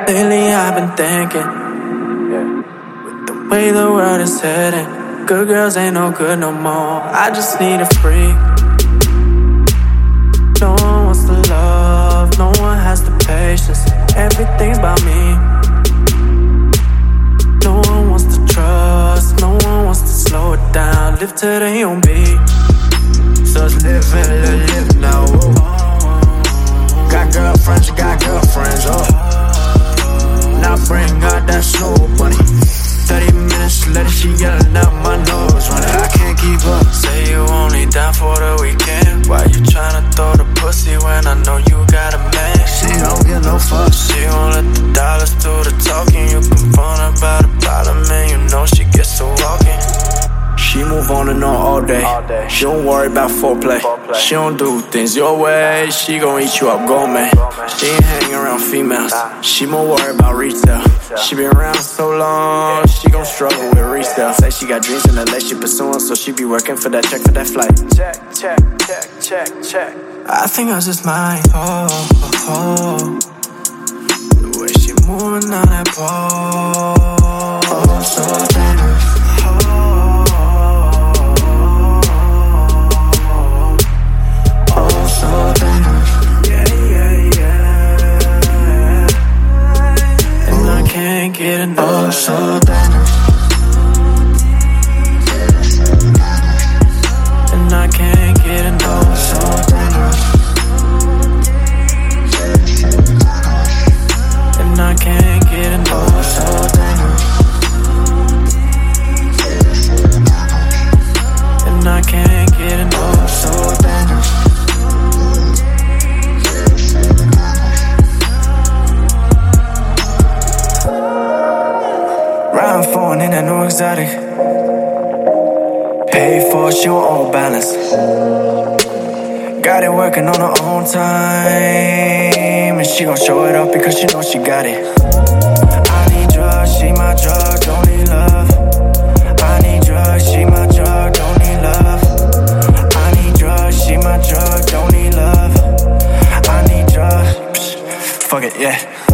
Lately I've been thinking, with the way the world is heading, good girls ain't no good no more. I just need a freak. No one wants to love, no one has the patience. Everything's about me. No one wants to trust, no one wants to slow it down. Live to their own beat. So it's live now. Got girlfriends, Now bring out that slow bunny. 30 minutes later, she yelling out my nose running. I can't keep up. Say you only down for the weekend. Why you tryna throw the pussy when I know you got a man? She don't give no fuck. She won't let the dollars do the talking. You confront about a problem and you know she gets to walking. She move on and on all day. She don't worry about foreplay. She don't do things your way. She gon' eat you up gourmet. She ain't hanging around females. She more worried about retail. She been around so long, she gon' struggle with resale. Say she got dreams in LA, she pursuing, so she be working for that check for that flight. Check. I think I just might. The way she moving on that pole, so dangerous. So dangerous. And I can't get enough. So dangerous. And I can't get enough. So dangerous. And I can't get enough. So dangerous. And I can't get enough. So dangerous. Riding foreign in that new exotic. Paid for, she on all balance. Got it working on her own time, and she gon' show it off because she know she got it. I need drugs, she my drug, don't need love. I need drugs, she my drug, don't need love. I need drugs, she my drug, don't need love. I need drugs, fuck it, yeah.